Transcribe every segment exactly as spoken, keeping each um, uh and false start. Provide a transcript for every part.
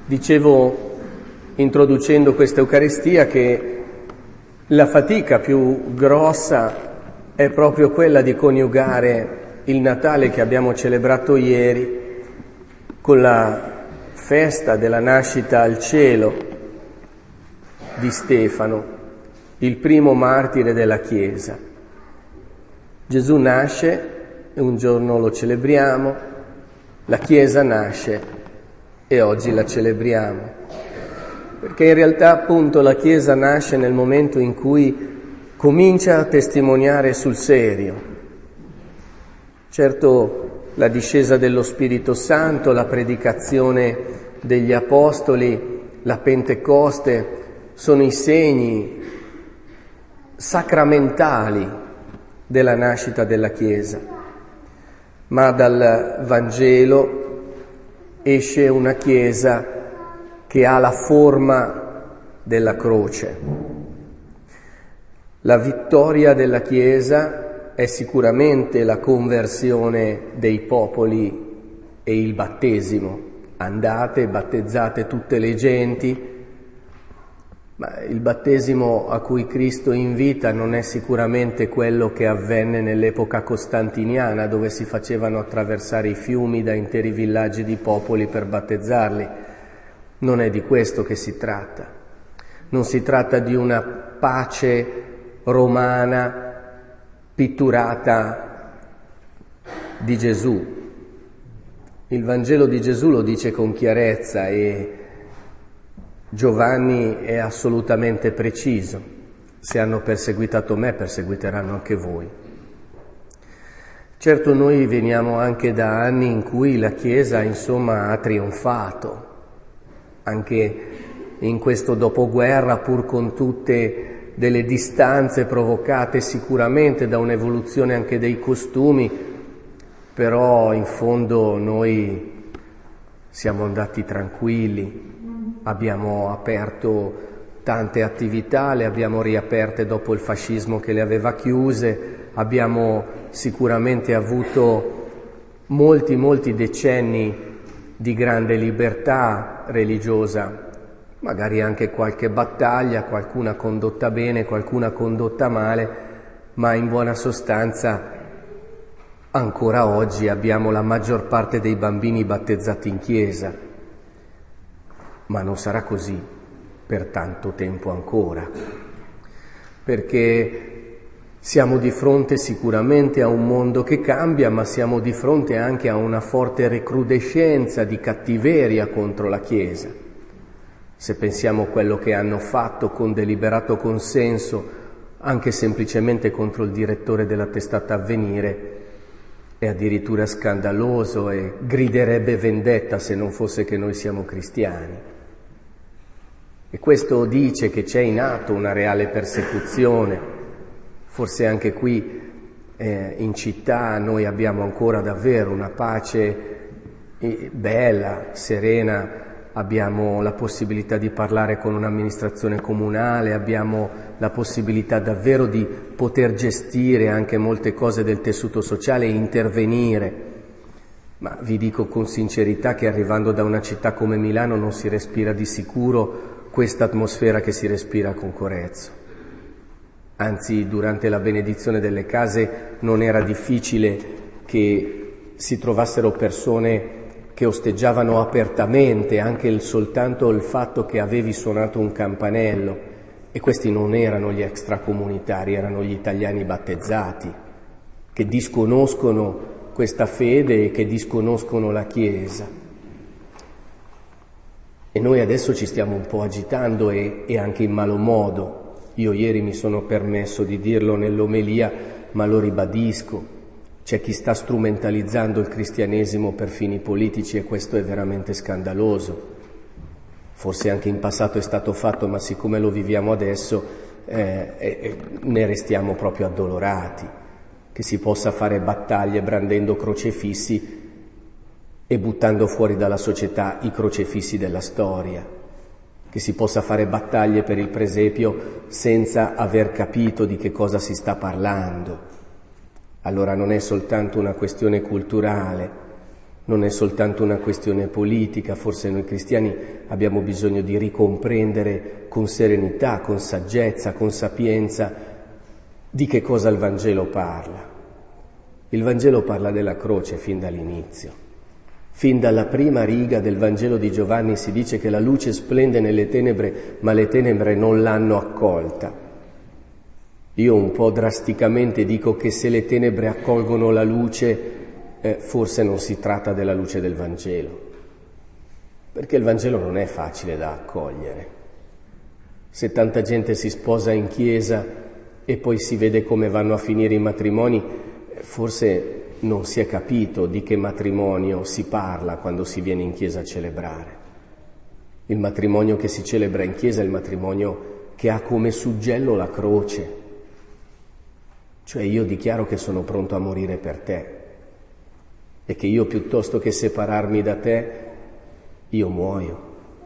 Dicevo, introducendo questa Eucaristia, che la fatica più grossa è proprio quella di coniugare il Natale che abbiamo celebrato ieri con la festa della nascita al cielo di Stefano, il primo martire della Chiesa. Gesù nasce e un giorno lo celebriamo, la Chiesa nasce e oggi la celebriamo, perché in realtà appunto la Chiesa nasce nel momento in cui comincia a testimoniare sul serio. Certo, la discesa dello Spirito Santo, la predicazione degli Apostoli, la Pentecoste sono i segni sacramentali della nascita della Chiesa, ma dal Vangelo esce una Chiesa che ha la forma della croce. La vittoria della Chiesa è sicuramente la conversione dei popoli e il battesimo. Andate, battezzate tutte le genti, ma il battesimo a cui Cristo invita non è sicuramente quello che avvenne nell'epoca costantiniana, dove si facevano attraversare i fiumi da interi villaggi di popoli per battezzarli. Non è di questo che si tratta. Non si tratta di una pace romana pitturata di Gesù. Il Vangelo di Gesù lo dice con chiarezza e Giovanni è assolutamente preciso: se hanno perseguitato me, perseguiteranno anche voi. Certo, noi veniamo anche da anni in cui la Chiesa, insomma, ha trionfato, anche in questo dopoguerra, pur con tutte delle distanze provocate sicuramente da un'evoluzione anche dei costumi, però in fondo noi siamo andati tranquilli. Abbiamo aperto tante attività, le abbiamo riaperte dopo il fascismo che le aveva chiuse, abbiamo sicuramente avuto molti, molti decenni di grande libertà religiosa, magari anche qualche battaglia, qualcuna condotta bene, qualcuna condotta male, ma in buona sostanza ancora oggi abbiamo la maggior parte dei bambini battezzati in chiesa. Ma non sarà così per tanto tempo ancora, perché siamo di fronte sicuramente a un mondo che cambia, ma siamo di fronte anche a una forte recrudescenza di cattiveria contro la Chiesa. Se pensiamo a quello che hanno fatto con deliberato consenso, anche semplicemente contro il direttore della testata Avvenire, è addirittura scandaloso e griderebbe vendetta se non fosse che noi siamo cristiani. E questo dice che c'è in atto una reale persecuzione. Forse anche qui eh, in città noi abbiamo ancora davvero una pace eh, bella, serena, abbiamo la possibilità di parlare con un'amministrazione comunale, abbiamo la possibilità davvero di poter gestire anche molte cose del tessuto sociale e intervenire. Ma vi dico con sincerità che arrivando da una città come Milano non si respira di sicuro questa atmosfera che si respira con Corezzo. Anzi, durante la benedizione delle case non era difficile che si trovassero persone che osteggiavano apertamente anche il, soltanto il fatto che avevi suonato un campanello, e questi non erano gli extracomunitari, erano gli italiani battezzati, che disconoscono questa fede e che disconoscono la Chiesa. E noi adesso ci stiamo un po' agitando e, e anche in malo modo. Io ieri mi sono permesso di dirlo nell'omelia, ma lo ribadisco. C'è chi sta strumentalizzando il cristianesimo per fini politici e questo è veramente scandaloso. Forse anche in passato è stato fatto, ma siccome lo viviamo adesso eh, eh, ne restiamo proprio addolorati. Che si possa fare battaglie brandendo crocefissi e buttando fuori dalla società i crocefissi della storia, che si possa fare battaglie per il presepio senza aver capito di che cosa si sta parlando. Allora non è soltanto una questione culturale, Non è soltanto una questione politica, forse noi cristiani abbiamo bisogno di ricomprendere con serenità, con saggezza, con sapienza di che cosa il Vangelo parla. Il Vangelo parla della croce fin dall'inizio. Fin dalla prima riga del Vangelo di Giovanni si dice che la luce splende nelle tenebre, ma le tenebre non l'hanno accolta. Io un po' drasticamente dico che se le tenebre accolgono la luce, eh, forse non si tratta della luce del Vangelo, perché il Vangelo non è facile da accogliere. Se tanta gente si sposa in chiesa e poi si vede come vanno a finire i matrimoni, forse non si è capito di che matrimonio si parla quando si viene in chiesa a celebrare. Il matrimonio che si celebra in chiesa è il matrimonio che ha come suggello la croce. Cioè io dichiaro che sono pronto a morire per te e che io piuttosto che separarmi da te, io muoio.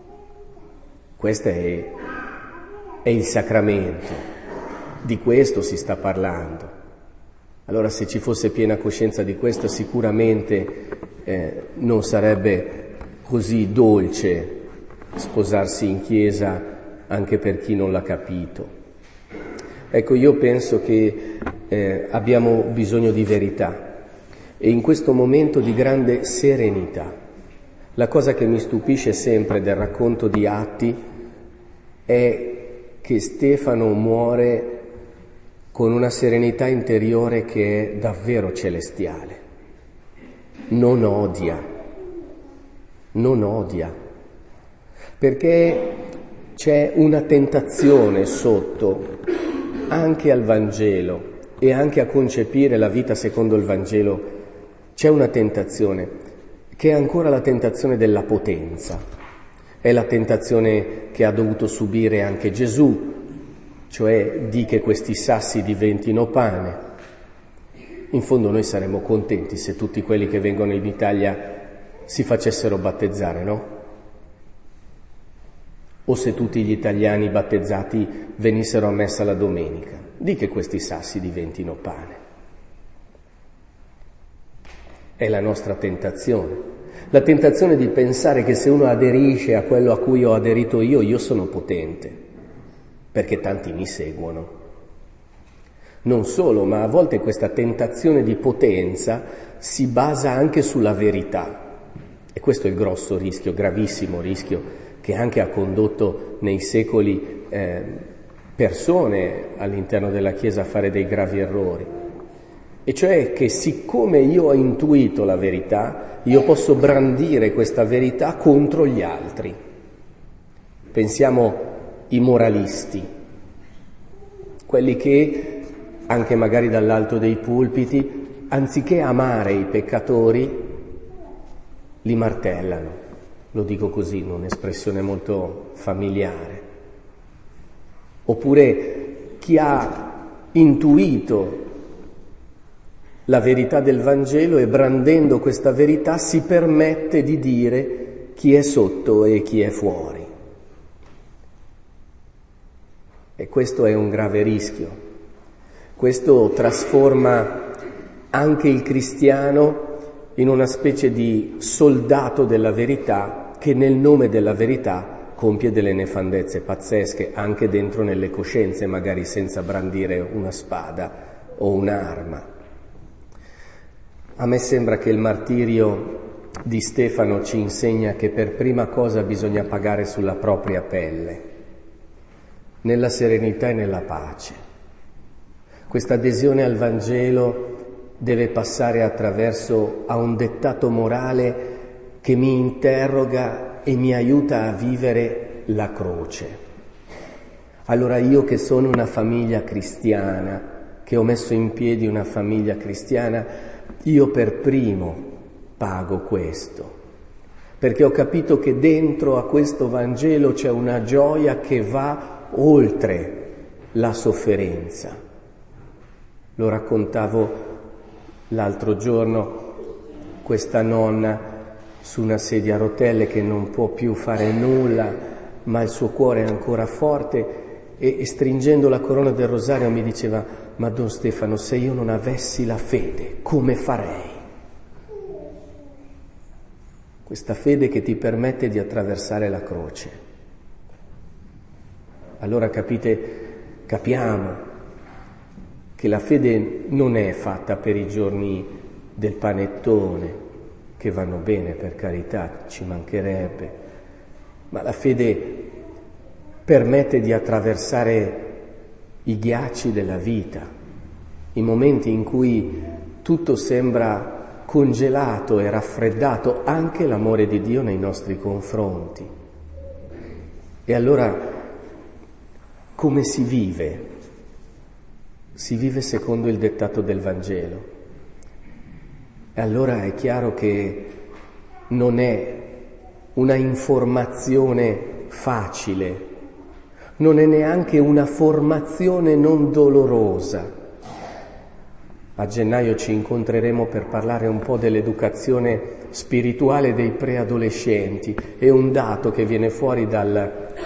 Questo è, è il sacramento, di questo si sta parlando. Allora se ci fosse piena coscienza di questo sicuramente eh, non sarebbe così dolce sposarsi in chiesa anche per chi non l'ha capito. Ecco, io penso che eh, abbiamo bisogno di verità e in questo momento di grande serenità. La cosa che mi stupisce sempre del racconto di Atti è che Stefano muore con una serenità interiore che è davvero celestiale. Non odia, non odia, perché c'è una tentazione sotto anche al Vangelo e anche a concepire la vita secondo il Vangelo. C'è una tentazione che è ancora la tentazione della potenza, è la tentazione che ha dovuto subire anche Gesù, cioè di che questi sassi diventino pane. In fondo noi saremmo contenti se tutti quelli che vengono in Italia si facessero battezzare, no? O se tutti gli italiani battezzati venissero a messa la domenica, di che questi sassi diventino pane. È la nostra tentazione, la tentazione di pensare che se uno aderisce a quello a cui ho aderito io, io sono potente, perché tanti mi seguono. Non solo, ma a volte questa tentazione di potenza si basa anche sulla verità. E questo è il grosso rischio, gravissimo rischio, che anche ha condotto nei secoli eh, persone all'interno della Chiesa a fare dei gravi errori. E cioè che siccome io ho intuito la verità, io posso brandire questa verità contro gli altri. Pensiamo ai moralisti, quelli che, anche magari dall'alto dei pulpiti, anziché amare i peccatori, li martellano. Lo dico così, in un'espressione molto familiare. Oppure chi ha intuito la verità del Vangelo e brandendo questa verità si permette di dire chi è sotto e chi è fuori. E questo è un grave rischio. Questo trasforma anche il cristiano in una specie di soldato della verità che nel nome della verità compie delle nefandezze pazzesche, anche dentro nelle coscienze, magari senza brandire una spada o un'arma. A me sembra che il martirio di Stefano ci insegna che per prima cosa bisogna pagare sulla propria pelle, nella serenità e nella pace. Questa adesione al Vangelo deve passare attraverso a un dettato morale che mi interroga e mi aiuta a vivere la croce. Allora io che sono una famiglia cristiana, che ho messo in piedi una famiglia cristiana, io per primo pago questo, perché ho capito che dentro a questo Vangelo c'è una gioia che va oltre la sofferenza. Lo raccontavo l'altro giorno, questa nonna su una sedia a rotelle che non può più fare nulla, ma il suo cuore è ancora forte e, e stringendo la corona del rosario mi diceva: ma Don Stefano, se io non avessi la fede, come farei? questa fede che ti permette di attraversare la croce. Allora capite, capiamo che la fede non è fatta per i giorni del panettone, che vanno bene, per carità, ci mancherebbe, ma la fede permette di attraversare i ghiacci della vita, i momenti in cui tutto sembra congelato e raffreddato, anche l'amore di Dio nei nostri confronti. E allora come si vive? Si vive secondo il dettato del Vangelo. E allora è chiaro che non è una informazione facile, non è neanche una formazione non dolorosa. A gennaio ci incontreremo per parlare un po' dell'educazione spirituale dei preadolescenti. È un dato che viene fuori dal